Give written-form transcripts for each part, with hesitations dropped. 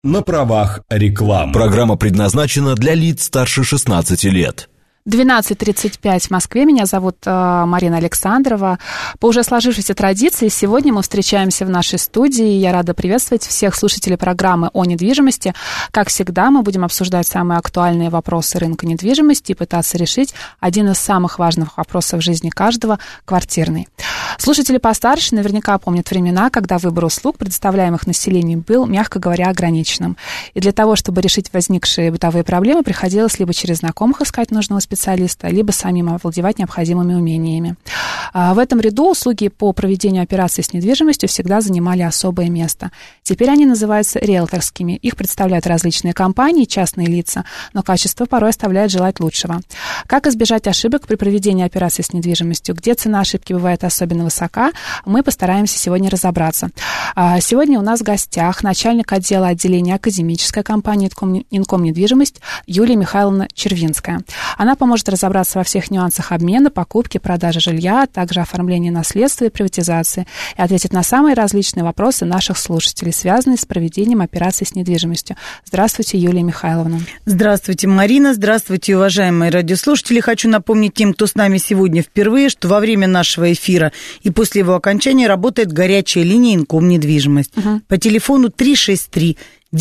на правах рекламы. Программа предназначена для лиц старше 16 лет. 12:35 в Москве. Меня зовут Марина Александрова. По уже сложившейся традиции, сегодня мы встречаемся в нашей студии. Я рада приветствовать всех слушателей программы о недвижимости. Как всегда, мы будем обсуждать самые актуальные вопросы рынка недвижимости и пытаться решить один из самых важных вопросов в жизни каждого – квартирный. Слушатели постарше наверняка помнят времена, когда выбор услуг, предоставляемых населению, был, мягко говоря, ограниченным. И для того, чтобы решить возникшие бытовые проблемы, приходилось либо через знакомых искать нужного специалиста, либо самим овладевать необходимыми умениями. В этом ряду услуги по проведению операций с недвижимостью всегда занимали особое место. Теперь они называются риэлторскими. Их представляют различные компании, частные лица, но качество порой оставляет желать лучшего. Как избежать ошибок при проведении операций с недвижимостью? Где цена ошибки бывает особенно высока? Мы постараемся сегодня разобраться. Сегодня у нас в гостях начальник отдела отделения академической компании «Инком Недвижимость» Юлия Михайловна Червинская. Она поможет разобраться во всех нюансах обмена, покупки, продажи жилья, а также оформления наследства и приватизации, и ответит на самые различные вопросы наших слушателей, связанные с проведением операций с недвижимостью. Здравствуйте, Юлия Михайловна. Здравствуйте, Марина. Здравствуйте, уважаемые радиослушатели. Хочу напомнить тем, кто с нами сегодня впервые, что во время нашего эфира и после его окончания работает горячая линия «Инком Недвижимость» по телефону 363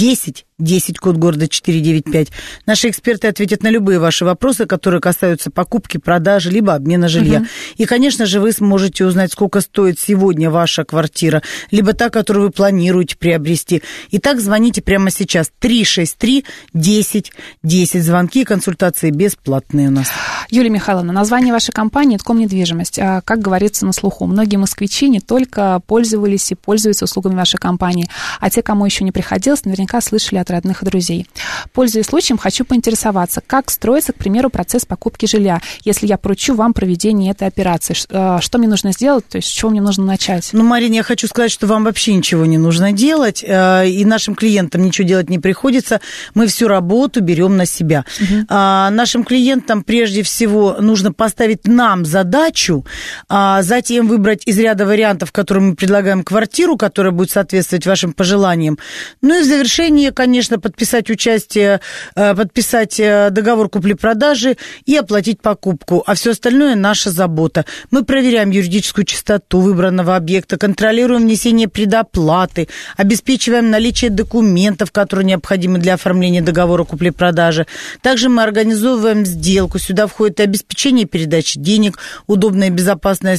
10, код города 495. Наши эксперты ответят на любые ваши вопросы, которые касаются покупки, продажи, либо обмена жилья. И, конечно же, вы сможете узнать, сколько стоит сегодня ваша квартира, либо та, которую вы планируете приобрести. Итак, звоните прямо сейчас. 363 10. Звонки и консультации бесплатные у нас. Юлия Михайловна, название вашей компании «Инком Недвижимость», как говорится, на слуху. Многие москвичи не только пользовались и пользуются услугами вашей компании, а те, кому еще не приходилось, наверняка слышали от родных и друзей. Пользуясь случаем, хочу поинтересоваться, как строится, к примеру, процесс покупки жилья, если я поручу вам проведение этой операции. Что мне нужно сделать, то есть с чего мне нужно начать? Марина, я хочу сказать, что вам вообще ничего не нужно делать, и нашим клиентам ничего делать не приходится. Мы всю работу берем на себя. Нашим клиентам прежде всего нужно поставить нам задачу, затем выбрать из ряда вариантов, которые мы предлагаем, квартиру, которая будет соответствовать вашим пожеланиям. Ну и в завершении, конечно, подписать договор купли-продажи и оплатить покупку. А все остальное наша забота. Мы проверяем юридическую чистоту выбранного объекта, контролируем внесение предоплаты, обеспечиваем наличие документов, которые необходимы для оформления договора купли-продажи. Также мы организовываем сделку. Сюда входит и обеспечение передачи денег, удобное и безопасное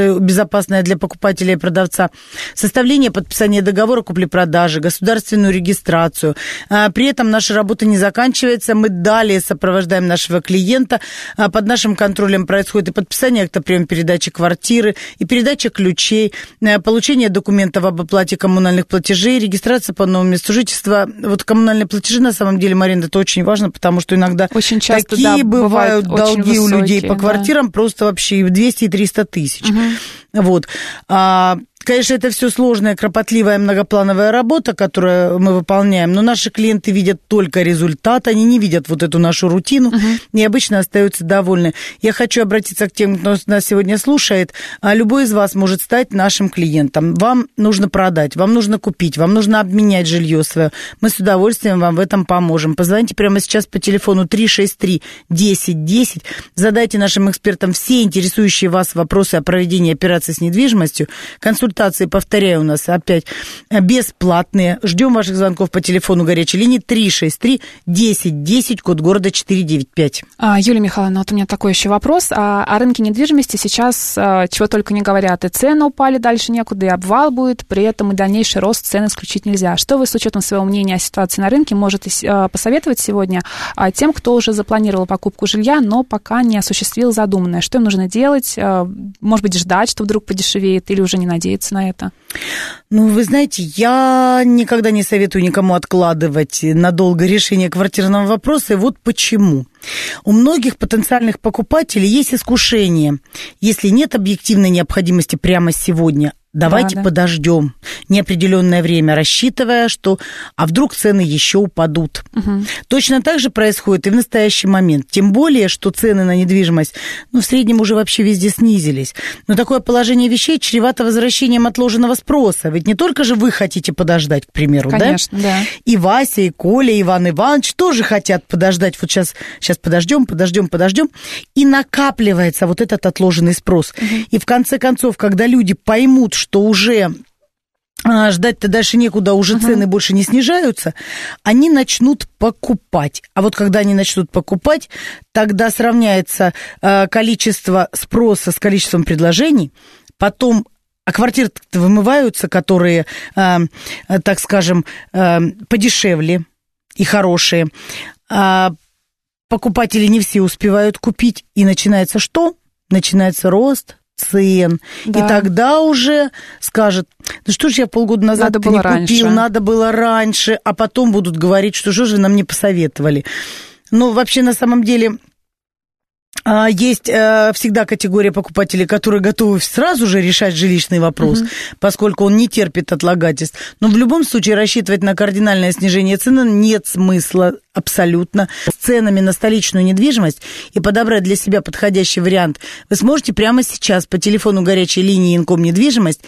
для покупателя и продавца, составление и подписание договора купли-продажи, государственную регистрацию. При этом наша работа не заканчивается. Мы далее сопровождаем нашего клиента. Под нашим контролем происходит и подписание акта приема-передачи квартиры, и передача ключей, получение документов об оплате коммунальных платежей, регистрация по новому месту жительства. Вот коммунальные платежи, на самом деле, Марина, это очень важно, потому что иногда очень часто, такие бывают долги у людей по квартирам, просто вообще 200 и 300 тысяч. Вот. Конечно, это все сложная, кропотливая, многоплановая работа, которую мы выполняем, но наши клиенты видят только результат, они не видят вот эту нашу рутину и обычно остаются довольны. Я хочу обратиться к тем, кто нас сегодня слушает. Любой из вас может стать нашим клиентом. Вам нужно продать, вам нужно купить, вам нужно обменять жилье свое. Мы с удовольствием вам в этом поможем. Позвоните прямо сейчас по телефону 363 10. Задайте нашим экспертам все интересующие вас вопросы о проведении операций с недвижимостью. Консультации, повторяю, у нас опять бесплатные. Ждем ваших звонков по телефону горячей линии 363 10, код города 495. Юлия Михайловна, вот у меня такой еще вопрос. О рынке недвижимости сейчас чего только не говорят. И цены упали, дальше некуда, и обвал будет, при этом и дальнейший рост цен исключить нельзя. Что вы с учетом своего мнения о ситуации на рынке можете посоветовать сегодня тем, кто уже запланировал покупку жилья, но пока не осуществил задуманное? Что им нужно делать? Может быть, ждать, что вдруг подешевеет, или уже не надеяться на это? Вы знаете, я никогда не советую никому откладывать надолго решение квартирного вопроса, и вот почему. У многих потенциальных покупателей есть искушение, если нет объективной необходимости прямо сегодня, давайте подождем неопределенное время, рассчитывая, что вдруг цены еще упадут. Точно так же происходит и в настоящий момент. Тем более, что цены на недвижимость, в среднем уже вообще везде снизились. Но такое положение вещей чревато возвращением отложенного спроса. Ведь не только же вы хотите подождать, к примеру, конечно, да? И Вася, и Коля, и Иван Иванович тоже хотят подождать. Вот сейчас подождем. И накапливается вот этот отложенный спрос. И в конце концов, когда люди поймут, что уже ждать-то дальше некуда, уже цены больше не снижаются, они начнут покупать. А вот когда они начнут покупать, тогда сравняется количество спроса с количеством предложений, потом квартиры вымываются, которые, так скажем, подешевле и хорошие. Покупатели не все успевают купить, и начинается что? Начинается рост цен. Да. И тогда уже скажут, что ж я полгода назад не купил, надо было раньше, а потом будут говорить, что же нам не посоветовали. Но вообще на самом деле есть всегда категория покупателей, которые готовы сразу же решать жилищный вопрос, поскольку он не терпит отлагательств. Но в любом случае рассчитывать на кардинальное снижение цены нет смысла абсолютно. С ценами на столичную недвижимость и подобрать для себя подходящий вариант вы сможете прямо сейчас по телефону горячей линии Инком-недвижимость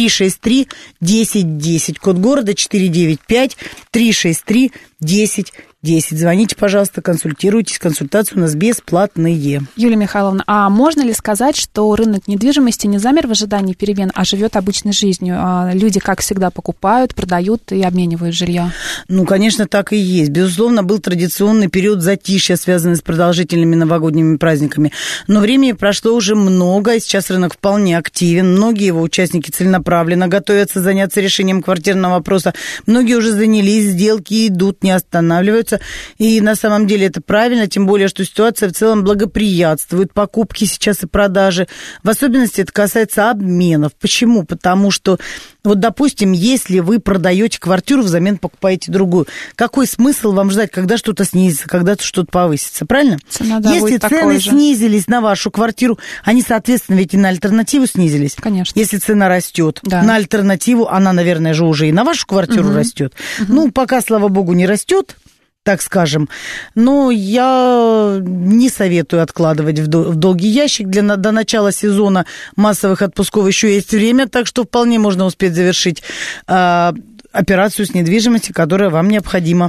363-1010, код города 495, 363-1010. Звоните, пожалуйста, консультируйтесь. Консультации у нас бесплатные. Юлия Михайловна, а можно ли сказать, что рынок недвижимости не замер в ожидании перемен, а живет обычной жизнью? Люди, как всегда, покупают, продают и обменивают жилье? Конечно, так и есть. Безусловно, был традиционный период затишья, связанный с продолжительными новогодними праздниками. Но времени прошло уже много, и сейчас рынок вполне активен. Многие его участники целенаправленно готовятся заняться решением квартирного вопроса. Многие уже занялись, сделки идут, не останавливаются. И на самом деле это правильно, тем более, что ситуация в целом благоприятствует покупки сейчас и продажи. В особенности это касается обменов. Почему? Потому что, допустим, если вы продаете квартиру, взамен покупаете другую, какой смысл вам ждать, когда что-то снизится, когда что-то повысится, правильно? Цена, да, если цены снизились на вашу квартиру, они, соответственно, ведь и на альтернативу снизились. Конечно. Если цена растет на альтернативу, она, наверное, же уже и на вашу квартиру растет. Пока, слава богу, не растет, так скажем. Но я не советую откладывать в долгий ящик. До начала сезона массовых отпусков еще есть время, так что вполне можно успеть завершить операцию с недвижимостью, которая вам необходима.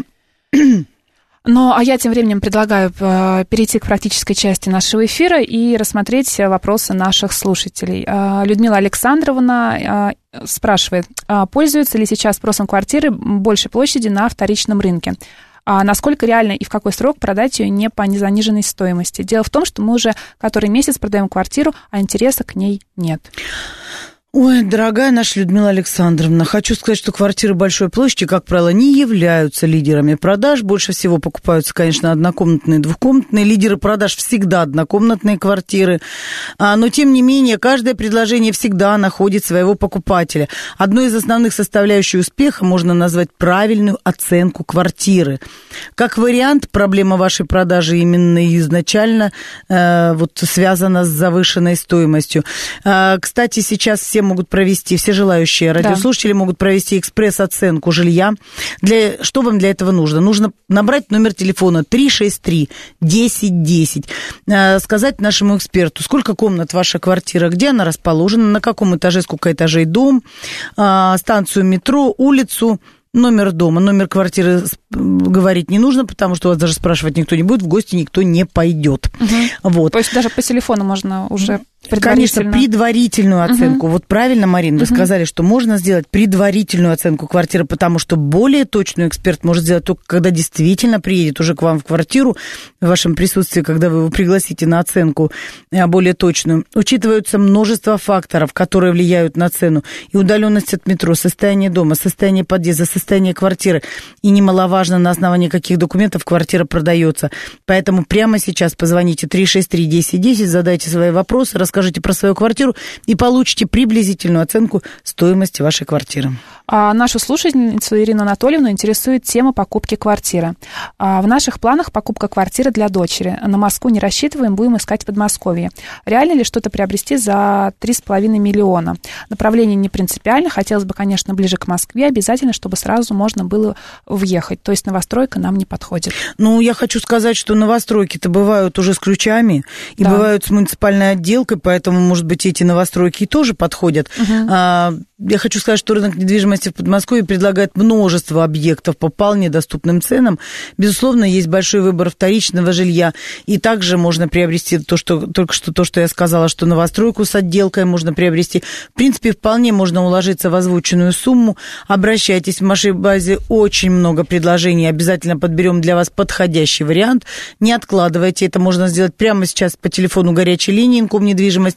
А я тем временем предлагаю перейти к практической части нашего эфира и рассмотреть вопросы наших слушателей. Людмила Александровна спрашивает, пользуются ли сейчас спросом квартиры большей площади на вторичном рынке? Насколько реально и в какой срок продать ее не по незаниженной стоимости? Дело в том, что мы уже который месяц продаем квартиру, а интереса к ней нет. Ой, дорогая наша Людмила Александровна, хочу сказать, что квартиры большой площади, как правило, не являются лидерами продаж. Больше всего покупаются, конечно, однокомнатные, двухкомнатные. Лидеры продаж всегда однокомнатные квартиры. Но, тем не менее, каждое предложение всегда находит своего покупателя. Одной из основных составляющих успеха можно назвать правильную оценку квартиры. Как вариант, проблема вашей продажи именно изначально связана с завышенной стоимостью. Кстати, сейчас все желающие радиослушатели могут провести экспресс-оценку жилья. Что вам для этого нужно? Нужно набрать номер телефона 363-1010, сказать нашему эксперту, сколько комнат ваша квартира, где она расположена, на каком этаже, сколько этажей дом, станцию метро, улицу, номер дома, номер квартиры говорить не нужно, потому что вас даже спрашивать никто не будет, в гости никто не пойдет. То есть даже по телефону можно уже Конечно, предварительную оценку. Вот правильно, Марина, вы сказали, что можно сделать предварительную оценку квартиры, потому что более точную эксперт может сделать только когда действительно приедет уже к вам в квартиру, в вашем присутствии, когда вы его пригласите на оценку более точную. Учитываются множество факторов, которые влияют на цену. И удаленность от метро, состояние дома, состояние подъезда, состояние квартиры. И немаловажно, на основании каких документов квартира продается. Поэтому прямо сейчас позвоните 363-1010, задайте свои вопросы, расскажите про свою квартиру и получите приблизительную оценку стоимости вашей квартиры. Нашу слушательницу Ирину Анатольевну интересует тема покупки квартиры. В наших планах покупка квартиры для дочери. На Москву не рассчитываем, будем искать в Подмосковье. Реально ли что-то приобрести за 3,5 миллиона? Направление не принципиально. Хотелось бы, конечно, ближе к Москве. Обязательно, чтобы сразу можно было въехать. То есть новостройка нам не подходит. Ну, я хочу сказать, что новостройки-то бывают уже с ключами и бывают с муниципальной отделкой, поэтому, может быть, эти новостройки тоже подходят. Я хочу сказать, что рынок недвижимости в Подмосковье предлагает множество объектов по вполне доступным ценам. Безусловно, есть большой выбор вторичного жилья. И также можно приобрести то, что я сказала, что новостройку с отделкой можно приобрести. В принципе, вполне можно уложиться в озвученную сумму. Обращайтесь, в нашей базе очень много предложений. Обязательно подберем для вас подходящий вариант. Не откладывайте. Это можно сделать прямо сейчас по телефону горячей линии Инкомнедвижимость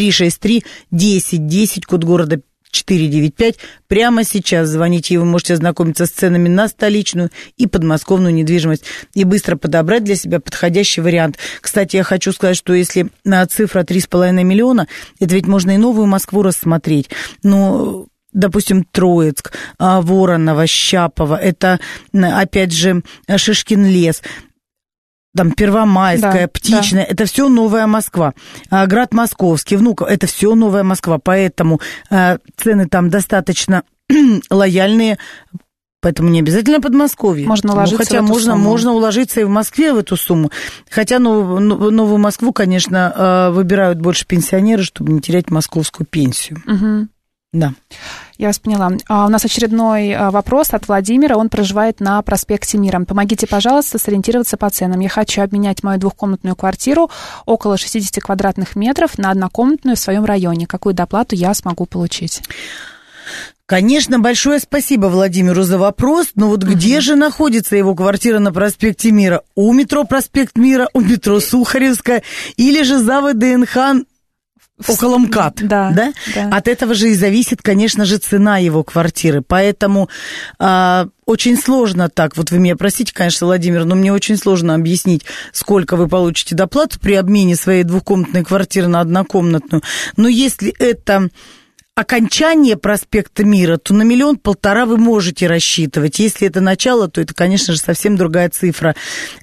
363-1010, код города 495. Прямо сейчас звоните, и вы можете ознакомиться с ценами на столичную и подмосковную недвижимость и быстро подобрать для себя подходящий вариант. Кстати, я хочу сказать, что если цифра 3,5 миллиона, это ведь можно и Новую Москву рассмотреть. Ну, допустим, Троицк, Воронова, Щапово, это, опять же, Шишкин лес, там Первомайская, Птичная, это все Новая Москва. Град Московский, Внуково, это все Новая Москва, поэтому цены там достаточно лояльные, поэтому не обязательно Подмосковье. Можно уложиться хотя в эту сумму. Можно уложиться и в Москве в эту сумму. Хотя Новую Москву, конечно, выбирают больше пенсионеры, чтобы не терять московскую пенсию. Угу. Да. Я вас поняла. У нас очередной вопрос от Владимира. Он проживает на проспекте Мира. Помогите, пожалуйста, сориентироваться по ценам. Я хочу обменять мою двухкомнатную квартиру около 60 квадратных метров на однокомнатную в своем районе. Какую доплату я смогу получить? Конечно, большое спасибо Владимиру за вопрос. Но вот где же находится его квартира на проспекте Мира? У метро Проспект Мира, у метро Сухаревская или же за ВДНХ около МКАД, да? От этого же и зависит, конечно же, цена его квартиры. Поэтому очень сложно так, вот вы меня простите, конечно, Владимир, но мне очень сложно объяснить, сколько вы получите доплату при обмене своей двухкомнатной квартиры на однокомнатную. Но если это окончание проспекта Мира, то на 1,5 миллиона вы можете рассчитывать. Если это начало, то это, конечно же, совсем другая цифра.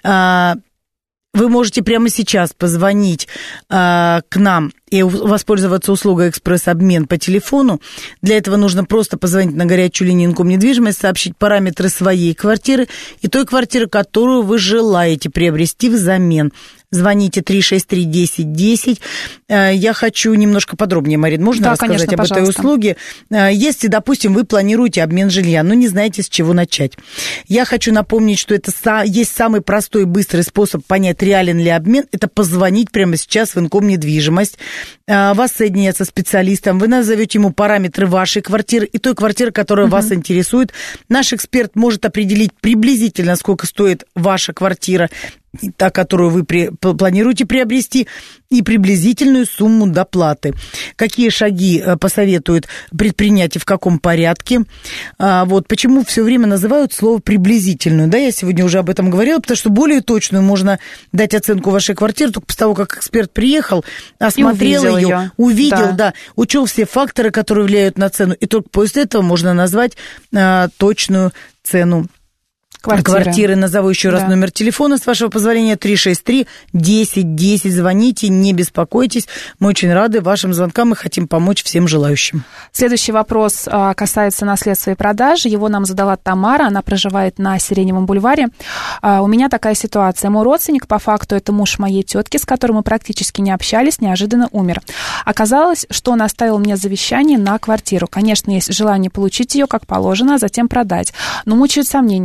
Вы можете прямо сейчас позвонить к нам и воспользоваться услугой «Экспресс-обмен» по телефону. Для этого нужно просто позвонить на горячую линию Инкомнедвижимость, сообщить параметры своей квартиры и той квартиры, которую вы желаете приобрести взамен. Звоните 363-1010. Я хочу немножко подробнее, Марин, можно рассказать, конечно, об этой услуге? Если, допустим, вы планируете обмен жилья, но не знаете, с чего начать. Я хочу напомнить, что это есть самый простой и быстрый способ понять, реален ли обмен. Это позвонить прямо сейчас в Инкомнедвижимость. Вас соединят со специалистом, вы назовете ему параметры вашей квартиры и той квартиры, которая вас интересует. Наш эксперт может определить приблизительно, сколько стоит ваша квартира, та, которую вы планируете приобрести, и приблизительную сумму доплаты. Какие шаги посоветуют предпринять и в каком порядке. Вот почему все время называют слово «приблизительную». Да, я сегодня уже об этом говорила, потому что более точную можно дать оценку вашей квартиры только после того, как эксперт приехал, осмотрел ее, увидел, учел все факторы, которые влияют на цену, и только после этого можно назвать точную цену квартиры. Назову еще раз номер телефона, с вашего позволения, 363-1010. Звоните, не беспокойтесь. Мы очень рады вашим звонкам и хотим помочь всем желающим. Следующий вопрос касается наследства и продажи. Его нам задала Тамара. Она проживает на Сиреневом бульваре. У меня такая ситуация. Мой родственник, по факту, это муж моей тетки, с которым мы практически не общались, неожиданно умер. Оказалось, что он оставил мне завещание на квартиру. Конечно, есть желание получить ее как положено, а затем продать. Но мучают сомнения. Вдруг другие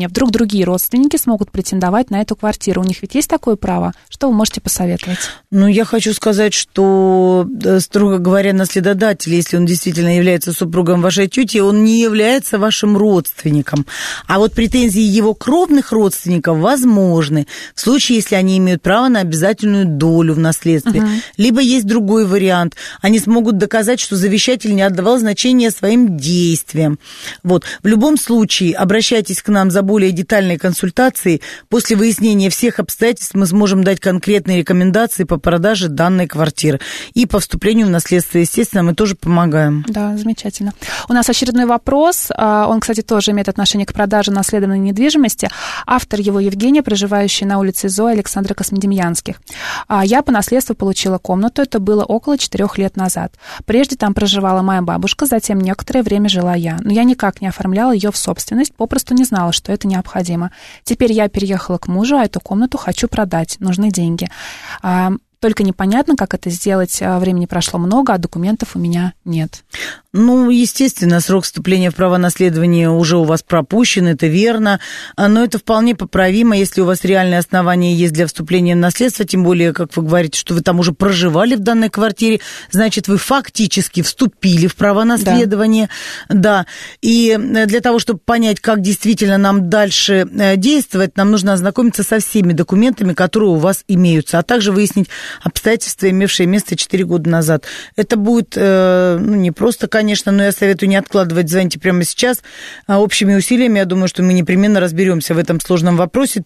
другие родственники смогут претендовать на эту квартиру. У них ведь есть такое право? Что вы можете посоветовать? Ну, я хочу сказать, что, строго говоря, наследодатель, если он действительно является супругом вашей тети, он не является вашим родственником. А вот претензии его кровных родственников возможны в случае, если они имеют право на обязательную долю в наследстве. Либо есть другой вариант. Они смогут доказать, что завещатель не отдавал значения своим действиям. Вот. В любом случае, обращайтесь к нам за более детальной консультацией. После выяснения всех обстоятельств мы сможем дать конкретные рекомендации по продаже данной квартиры. И по вступлению в наследство, естественно, мы тоже помогаем. Да, замечательно. У нас очередной вопрос. Он, кстати, тоже имеет отношение к продаже наследованной недвижимости. Автор его Евгения, проживающая на улице Зои Александра Космодемьянских. Я по наследству получила комнату. Это было около 4 лет назад. Прежде там проживала моя бабушка, затем некоторое время жила я. Но я никак не оформляла ее в собственность, попросту не знала, что это необходимо. Теперь я переехала к мужу, а эту комнату хочу продать. Нужны деньги. Только непонятно, как это сделать. Времени прошло много, а документов у меня нет. Ну, естественно, срок вступления в право наследования уже у вас пропущен, это верно, но это вполне поправимо, если у вас реальные основания есть для вступления в наследство, тем более, как вы говорите, что вы там уже проживали в данной квартире, значит, вы фактически вступили в право наследования, да. И для того, чтобы понять, как действительно нам дальше действовать, нам нужно ознакомиться со всеми документами, которые у вас имеются, а также выяснить обстоятельства, имевшие место 4 года назад. Это будет, не просто, конечно, но я советую не откладывать, звоните прямо сейчас. Общими усилиями, я думаю, что мы непременно разберемся в этом сложном вопросе.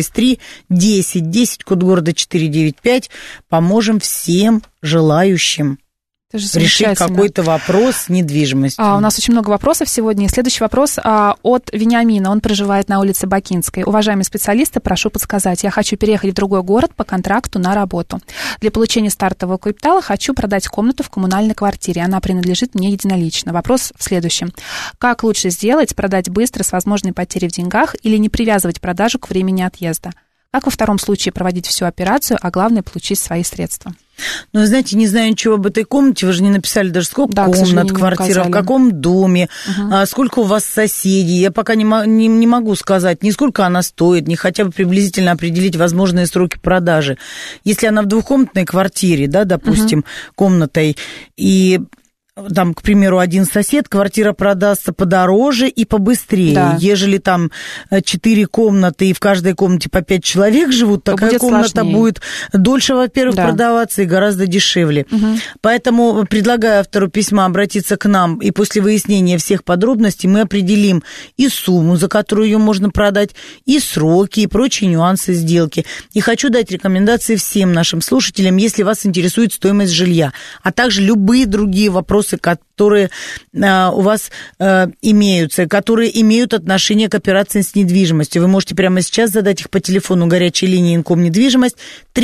363-10-10, код города 495. Поможем всем желающим решить какой-то вопрос с недвижимостью. У нас очень много вопросов сегодня. Следующий вопрос от Вениамина. Он проживает на улице Бакинской. Уважаемые специалисты, прошу подсказать. Я хочу переехать в другой город по контракту на работу. Для получения стартового капитала хочу продать комнату в коммунальной квартире. Она принадлежит мне единолично. Вопрос в следующем. Как лучше сделать? Продать быстро с возможной потерей в деньгах или не привязывать продажу к времени отъезда? Как во втором случае проводить всю операцию, а главное получить свои средства? Ну, знаете, не знаю ничего об этой комнате, вы же не написали даже, сколько комнат, квартира, в каком доме, сколько у вас соседей. Я пока не могу сказать, ни сколько она стоит, ни хотя бы приблизительно определить возможные сроки продажи. Если она в двухкомнатной квартире, да, допустим, комнатой, и там, к примеру, один сосед, квартира продастся подороже и побыстрее. Да. Ежели там 4 комнаты, и в каждой комнате по 5 человек живут, такая комната сложнее. Будет дольше, во-первых, продаваться и гораздо дешевле. Поэтому предлагаю автору письма обратиться к нам, и после выяснения всех подробностей мы определим и сумму, за которую ее можно продать, и сроки, и прочие нюансы сделки. И хочу дать рекомендации всем нашим слушателям, если вас интересует стоимость жилья, а также любые другие вопросы, которые у вас имеются, которые имеют отношение к операциям с недвижимостью. Вы можете прямо сейчас задать их по телефону горячей линии Инком-недвижимость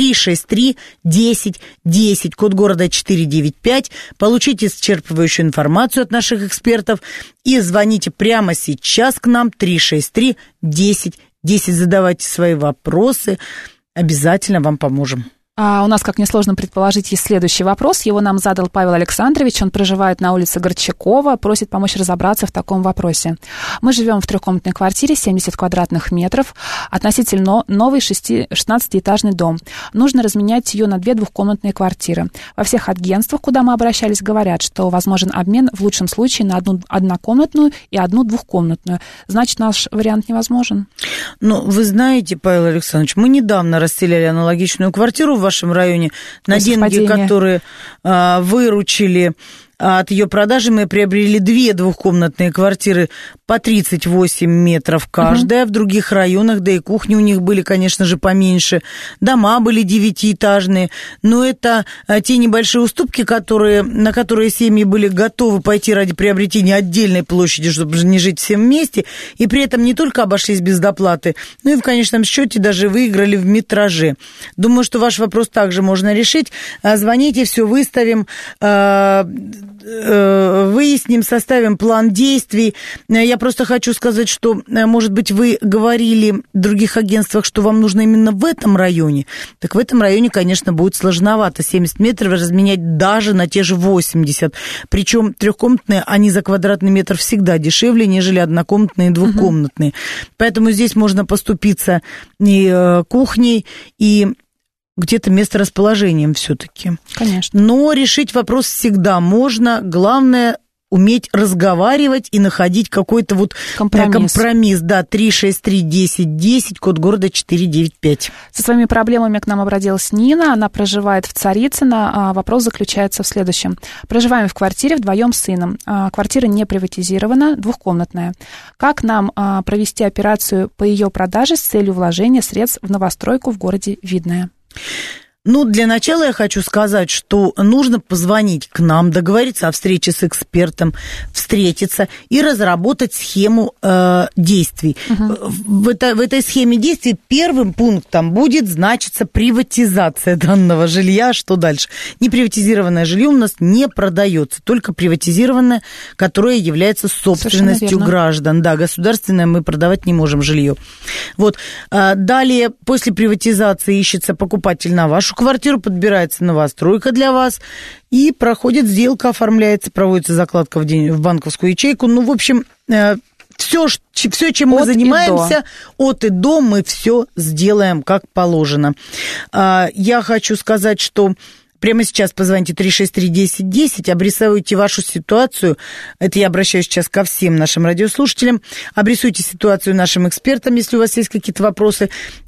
363-10-10, код города 495. Получите исчерпывающую информацию от наших экспертов и звоните прямо сейчас к нам 363-10-10. Задавайте свои вопросы, обязательно вам поможем. У нас, как несложно предположить, есть следующий вопрос. Его нам задал Павел Александрович. Он проживает на улице Горчакова, просит помочь разобраться в таком вопросе. Мы живем в 3-комнатной квартире, 70 квадратных метров, относительно новый 16-этажный дом. Нужно разменять ее на 2 двухкомнатные квартиры. Во всех агентствах, куда мы обращались, говорят, что возможен обмен в лучшем случае на одну однокомнатную и одну двухкомнатную. Значит, наш вариант невозможен? Ну, вы знаете, Павел Александрович, мы недавно расселяли аналогичную квартиру в вашем районе на деньги, которые выручили от ее продажи. Мы приобрели 2 двухкомнатные квартиры по 38 метров каждая. В других районах, да и кухни у них были, конечно же, поменьше. Дома были 9-этажные. Но это те небольшие уступки, на которые семьи были готовы пойти ради приобретения отдельной площади, чтобы не жить всем вместе. И при этом не только обошлись без доплаты, но и в конечном счете даже выиграли в метраже. Думаю, что ваш вопрос также можно решить. Звоните, все выставим. выясним, составим план действий. Я просто хочу сказать, что, может быть, вы говорили в других агентствах, что вам нужно именно в этом районе. Так в этом районе, конечно, будет сложновато 70 метров разменять даже на те же 80. Причем трехкомнатные, они за квадратный метр всегда дешевле, нежели однокомнатные и двухкомнатные. Поэтому здесь можно поступиться и кухней, и где-то месторасположением все-таки. Конечно. Но решить вопрос всегда можно. Главное уметь разговаривать и находить какой-то вот компромисс. Да, 363-10-10, код города 495. Со своими проблемами к нам обратилась Нина. Она проживает в Царицыно. Вопрос заключается в следующем. Проживаем в квартире вдвоем с сыном. Квартира не приватизирована, двухкомнатная. Как нам провести операцию по ее продаже с целью вложения средств в новостройку в городе Видное? Ну, для начала я хочу сказать, что нужно позвонить к нам, договориться о встрече с экспертом, встретиться и разработать схему действий. В этой схеме действий первым пунктом будет значиться приватизация данного жилья. Что дальше? Неприватизированное жилье у нас не продается, только приватизированное, которое является собственностью граждан. Да, государственное мы продавать не можем жилье. Вот. Далее, после приватизации ищется покупатель на вашу квартиру, подбирается новостройка для вас, и проходит сделка, оформляется, проводится закладка в банковскую ячейку. Ну, в общем, все, чем мы занимаемся, от и до мы все сделаем как положено. Я хочу сказать, что прямо сейчас позвоните 363-10-10, обрисуйте вашу ситуацию. Это я обращаюсь сейчас ко всем нашим радиослушателям. Обрисуйте ситуацию нашим экспертам, если у вас есть какие-то вопросы.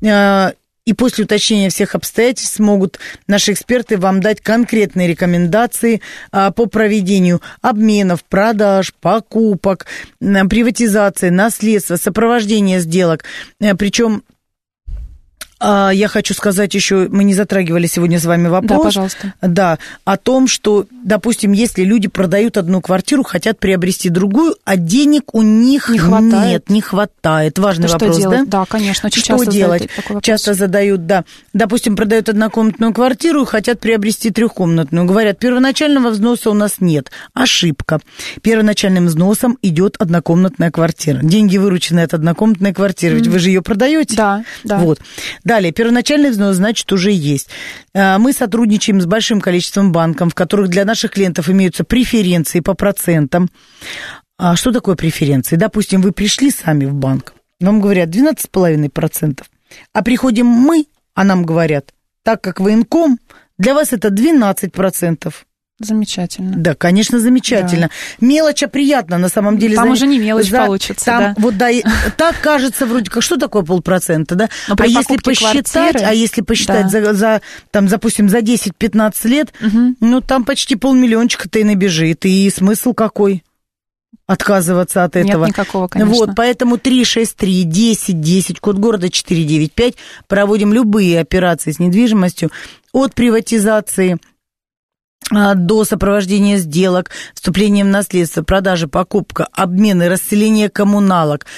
И после уточнения всех обстоятельств могут наши эксперты вам дать конкретные рекомендации по проведению обменов, продаж, покупок, приватизации, наследства, сопровождения сделок. Причем я хочу сказать еще, мы не затрагивали сегодня с вами вопрос. Да, пожалуйста. Да, о том, что, допустим, если люди продают одну квартиру, хотят приобрести другую, а денег у них не хватает. Важный вопрос, что делать? Да? Да, конечно, очень часто делать? Часто задают, да. Допустим, продают однокомнатную квартиру и хотят приобрести трехкомнатную. Говорят, первоначального взноса у нас нет. Ошибка. Первоначальным взносом идет однокомнатная квартира. Деньги выручены от однокомнатной квартиры, ведь вы же ее продаете. Да. Вот. Далее, первоначальный взнос, значит, уже есть. Мы сотрудничаем с большим количеством банков, в которых для наших клиентов имеются преференции по процентам. Что такое преференции? Допустим, вы пришли сами в банк, вам говорят 12,5%, а приходим мы, а нам говорят, так как военком, для вас это 12%. Замечательно. Да, конечно, замечательно. Да. Мелочь, а приятно, на самом деле. Там уже не мелочь получится, там, да. Вот, да, так кажется, вроде как, что такое 0,5%, да? А если посчитать, да. Допустим, за 10-15 лет, ну, там почти 500 000 и набежит. И смысл какой? Отказываться от этого. Нет никакого, конечно. Вот, поэтому 363-10-10, код города 495, проводим любые операции с недвижимостью от приватизации до сопровождения сделок, вступления в наследство, продажа, покупка, обмены, расселение коммуналок,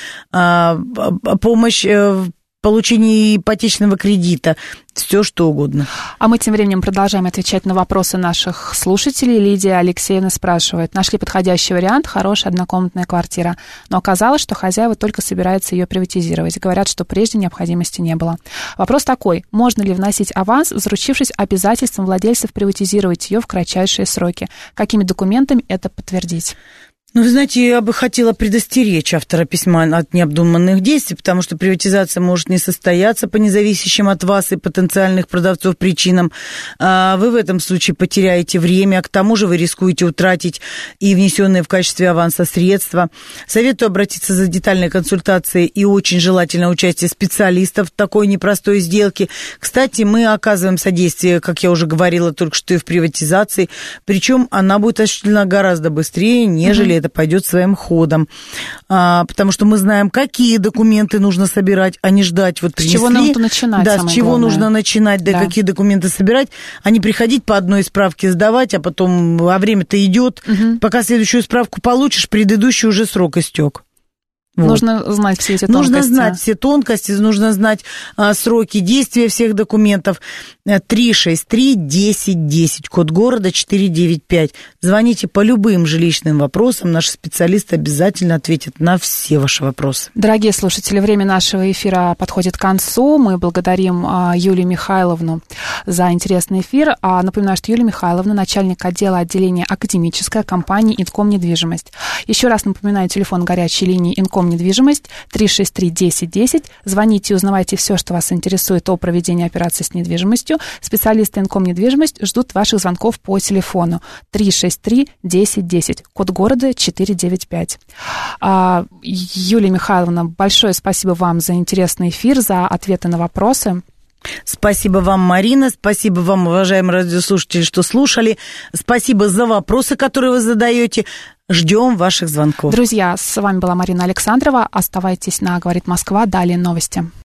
помощь в получении ипотечного кредита, все что угодно. А мы тем временем продолжаем отвечать на вопросы наших слушателей. Лидия Алексеевна спрашивает. Нашли подходящий вариант, хорошая однокомнатная квартира, но оказалось, что хозяева только собираются ее приватизировать. Говорят, что прежде необходимости не было. Вопрос такой. Можно ли вносить аванс, заручившись обязательством владельцев приватизировать ее в кратчайшие сроки? Какими документами это подтвердить? Ну, вы знаете, я бы хотела предостеречь автора письма от необдуманных действий, потому что приватизация может не состояться по независящим от вас и потенциальных продавцов причинам. Вы в этом случае потеряете время, а к тому же вы рискуете утратить и внесенные в качестве аванса средства. Советую обратиться за детальной консультацией и очень желательно участие специалистов в такой непростой сделке. Кстати, мы оказываем содействие, как я уже говорила, только что и в приватизации, причем она будет осуществлена гораздо быстрее, нежели это пойдет своим ходом, потому что мы знаем, какие документы нужно собирать, а не ждать. Вот принесли, с чего нужно начинать, да, с чего главное. Нужно начинать, да, какие документы собирать, а не приходить по одной справке сдавать, а потом, время-то идет, пока следующую справку получишь, предыдущий уже срок истек. Вот. Нужно знать все эти тонкости. Нужно знать все тонкости, нужно знать сроки действия всех документов. 363-1010, код города 495. Звоните по любым жилищным вопросам, наши специалисты обязательно ответят на все ваши вопросы. Дорогие слушатели, время нашего эфира подходит к концу. Мы благодарим Юлию Михайловну за интересный эфир. Напоминаю, что Юлия Михайловна, начальник отдела отделения академической компании «Инком недвижимость». Еще раз напоминаю, телефон горячей линии «Инком недвижимость» 363-1010. Звоните и узнавайте все, что вас интересует о проведении операций с недвижимостью. Специалисты «Инком недвижимость» ждут ваших звонков по телефону 363-1010, код города 495. Юлия Михайловна, большое спасибо вам за интересный эфир, за ответы на вопросы. Спасибо вам, Марина, спасибо вам, уважаемые радиослушатели, что слушали. Спасибо за вопросы, которые вы задаете. Ждем ваших звонков. Друзья, с вами была Марина Александрова. Оставайтесь на «Говорит Москва». Далее новости.